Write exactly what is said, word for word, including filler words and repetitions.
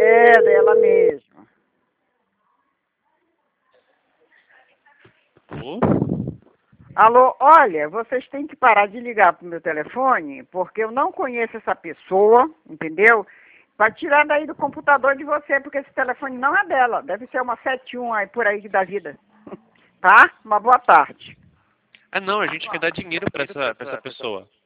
É, dela mesmo. Alô? Alô, olha, vocês têm que parar de ligar pro meu telefone, porque eu não conheço essa pessoa, entendeu? Para tirar daí do computador de você, porque esse telefone não é dela. Deve ser uma sete um aí por aí da vida. Tá? Uma boa tarde. Ah, não, a gente quer dar dinheiro pra essa, pra essa pessoa.